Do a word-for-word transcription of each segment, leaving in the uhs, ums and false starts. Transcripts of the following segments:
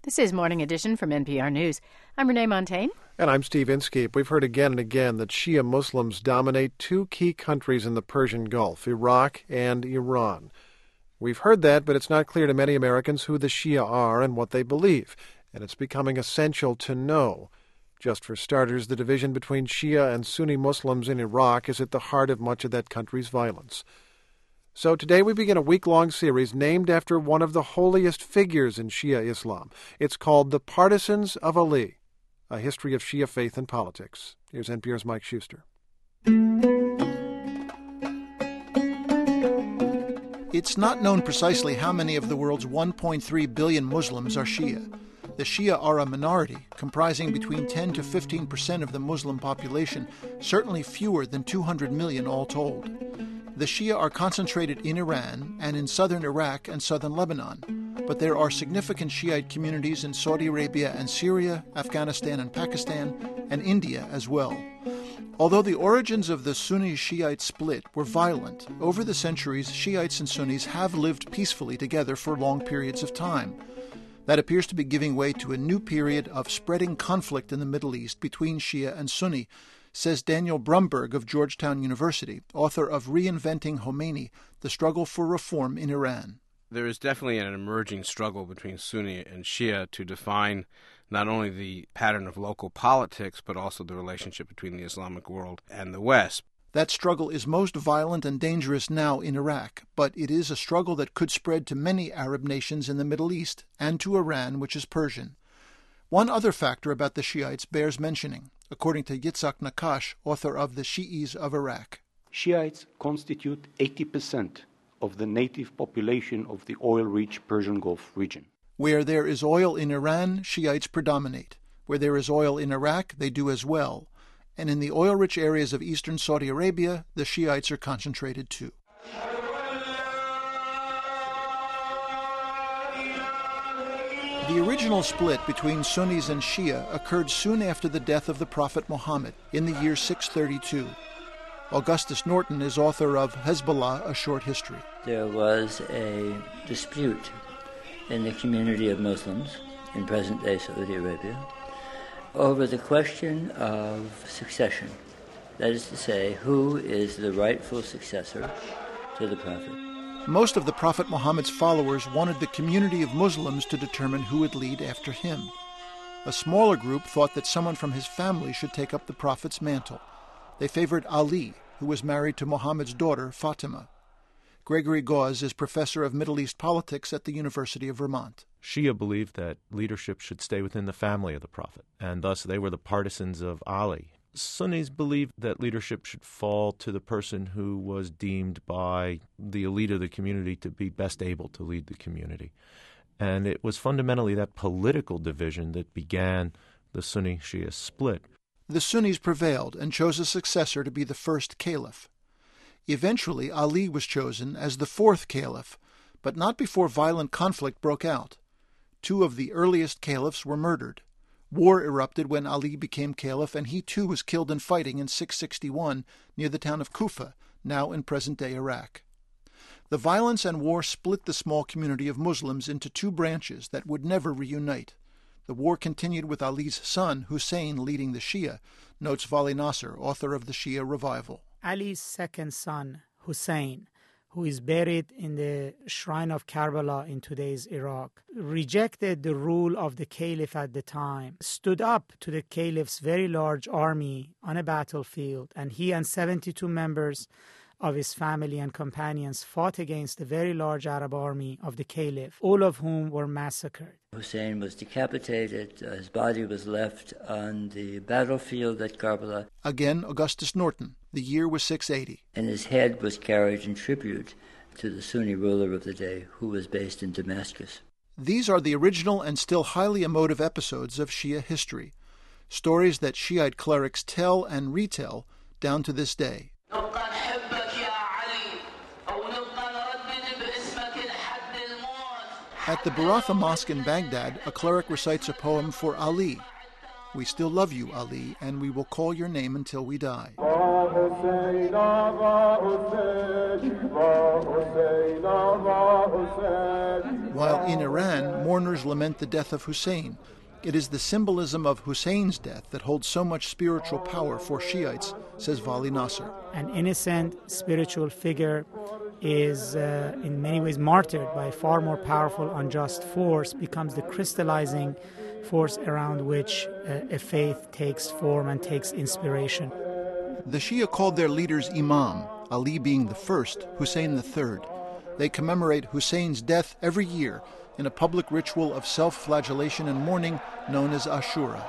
This is Morning Edition from N P R News. I'm Renee Montaigne. And I'm Steve Inskeep. We've heard again and again that Shia Muslims dominate two key countries in the Persian Gulf, Iraq and Iran. We've heard that, but it's not clear to many Americans who the Shia are and what they believe, and it's becoming essential to know. Just for starters, the division between Shia and Sunni Muslims in Iraq is at the heart of much of that country's violence. So today we begin a week-long series named after one of the holiest figures in Shia Islam. It's called The Partisans of Ali, a history of Shia faith and politics. Here's N P R's Mike Schuster. It's not known precisely how many of the world's one point three billion Muslims are Shia. The Shia are a minority, comprising between ten to fifteen percent of the Muslim population, certainly fewer than two hundred million all told. The Shia are concentrated in Iran and in southern Iraq and southern Lebanon, but there are significant Shiite communities in Saudi Arabia and Syria, Afghanistan and Pakistan, and India as well. Although the origins of the Sunni-Shiite split were violent, over the centuries Shiites and Sunnis have lived peacefully together for long periods of time. That appears to be giving way to a new period of spreading conflict in the Middle East between Shia and Sunni, says Daniel Brumberg of Georgetown University, author of Reinventing Khomeini, The Struggle for Reform in Iran. There is definitely an emerging struggle between Sunni and Shia to define not only the pattern of local politics, but also the relationship between the Islamic world and the West. That struggle is most violent and dangerous now in Iraq, but it is a struggle that could spread to many Arab nations in the Middle East and to Iran, which is Persian. One other factor about the Shiites bears mentioning, according to Yitzhak Nakash, author of The Shi'is of Iraq. Shiites constitute eighty percent of the native population of the oil-rich Persian Gulf region. Where there is oil in Iran, Shiites predominate. Where there is oil in Iraq, they do as well. And in the oil-rich areas of eastern Saudi Arabia, the Shiites are concentrated too. The original split between Sunnis and Shia occurred soon after the death of the Prophet Muhammad in the year six thirty-two. Augustus Norton is author of Hezbollah, A Short History. There was a dispute in the community of Muslims in present-day Saudi Arabia over the question of succession. That is to say, who is the rightful successor to the Prophet. Most of the Prophet Muhammad's followers wanted the community of Muslims to determine who would lead after him. A smaller group thought that someone from his family should take up the Prophet's mantle. They favored Ali, who was married to Muhammad's daughter, Fatima. Gregory Gause is professor of Middle East politics at the University of Vermont. Shia believed that leadership should stay within the family of the Prophet, and thus they were the partisans of Ali. Sunnis believed that leadership should fall to the person who was deemed by the elite of the community to be best able to lead the community. And it was fundamentally that political division that began the Sunni-Shia split. The Sunnis prevailed and chose a successor to be the first caliph. Eventually, Ali was chosen as the fourth caliph, but not before violent conflict broke out. Two of the earliest caliphs were murdered. War erupted when Ali became caliph, and he too was killed in fighting in six sixty-one near the town of Kufa, now in present-day Iraq. The violence and war split the small community of Muslims into two branches that would never reunite. The war continued with Ali's son, Hussein, leading the Shia, notes Vali Nasser, author of the Shia Revival. Ali's second son, Hussein, who is buried in the shrine of Karbala in today's Iraq, rejected the rule of the caliph at the time, stood up to the caliph's very large army on a battlefield, and he and seventy-two members of his family and companions fought against the very large Arab army of the caliph, all of whom were massacred. Hussein was decapitated. Uh, his body was left on the battlefield at Karbala. Again, Augustus Norton. The year was six eighty. And his head was carried in tribute to the Sunni ruler of the day, who was based in Damascus. These are the original and still highly emotive episodes of Shia history, stories that Shiite clerics tell and retell down to this day. At the Baratha Mosque in Baghdad, a cleric recites a poem for Ali. We still love you, Ali, and we will call your name until we die. while in Iran, mourners lament the death of Hussein. It is the symbolism of Hussein's death that holds so much spiritual power for Shiites, says Vali Nasser. An innocent spiritual figure is uh, in many ways martyred by a far more powerful unjust force, becomes the crystallizing force around which uh, a faith takes form and takes inspiration. The Shia called their leaders Imam, Ali being the first, Hussein the third. They commemorate Hussein's death every year in a public ritual of self-flagellation and mourning known as Ashura.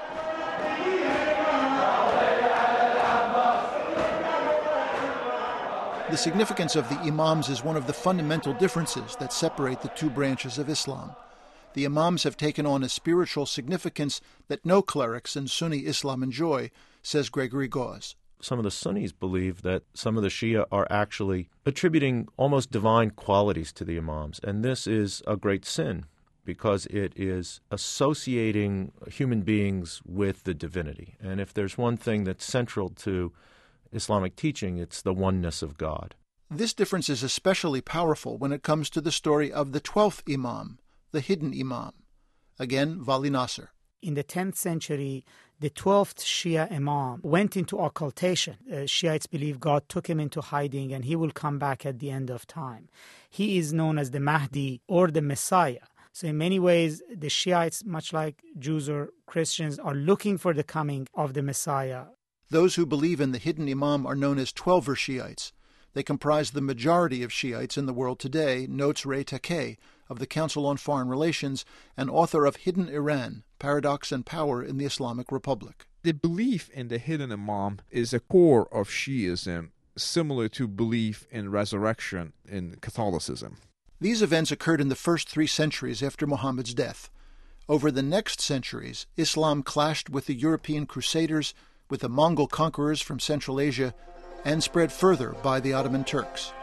The significance of the Imams is one of the fundamental differences that separate the two branches of Islam. The Imams have taken on a spiritual significance that no clerics in Sunni Islam enjoy, says Gregory Gause. Some of the Sunnis believe that some of the Shia are actually attributing almost divine qualities to the Imams, and this is a great sin because it is associating human beings with the divinity. And if there's one thing that's central to Islamic teaching, it's the oneness of God. This difference is especially powerful when it comes to the story of the twelfth Imam, the hidden Imam. Again, Vali Nasser. In the tenth century, the twelfth Shia Imam went into occultation. Uh, Shiites believe God took him into hiding and he will come back at the end of time. He is known as the Mahdi or the Messiah. So in many ways, the Shiites, much like Jews or Christians, are looking for the coming of the Messiah. Those who believe in the hidden Imam are known as Twelver Shiites. They comprise the majority of Shiites in the world today, notes Ray Takei of the Council on Foreign Relations and author of Hidden Iran, Paradox and Power in the Islamic Republic. The belief in the hidden Imam is a core of Shiism, similar to belief in resurrection in Catholicism. These events occurred in the first three centuries after Muhammad's death. Over the next centuries, Islam clashed with the European Crusaders, with the Mongol conquerors from Central Asia, and spread further by the Ottoman Turks.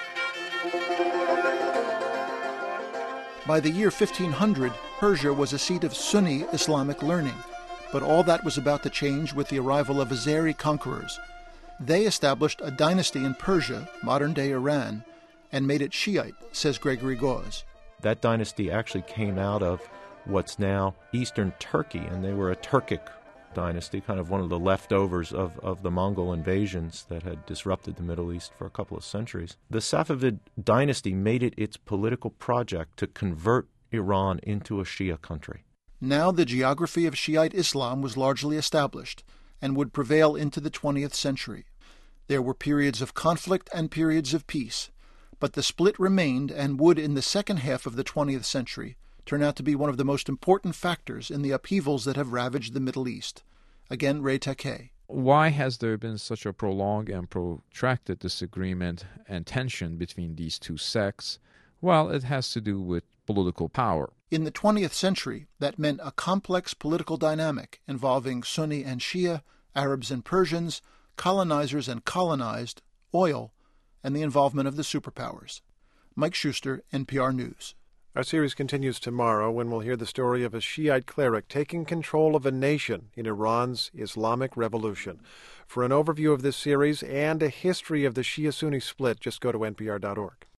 By the year fifteen hundred, Persia was a seat of Sunni Islamic learning, but all that was about to change with the arrival of Azeri conquerors. They established a dynasty in Persia, modern-day Iran, and made it Shiite, says Gregory Gause. That dynasty actually came out of what's now eastern Turkey, and they were a Turkic dynasty, kind of one of the leftovers of, of the Mongol invasions that had disrupted the Middle East for a couple of centuries. The Safavid dynasty made it its political project to convert Iran into a Shia country. Now the geography of Shiite Islam was largely established and would prevail into the twentieth century. There were periods of conflict and periods of peace, but the split remained and would, in the second half of the twentieth century, turn out to be one of the most important factors in the upheavals that have ravaged the Middle East. Again, Ray Takei. Why has there been such a prolonged and protracted disagreement and tension between these two sects? Well, it has to do with political power. In the twentieth century, that meant a complex political dynamic involving Sunni and Shia, Arabs and Persians, colonizers and colonized, oil, and the involvement of the superpowers. Mike Schuster, N P R News. Our series continues tomorrow when we'll hear the story of a Shiite cleric taking control of a nation in Iran's Islamic Revolution. For an overview of this series and a history of the Shia-Sunni split, just go to N P R dot org.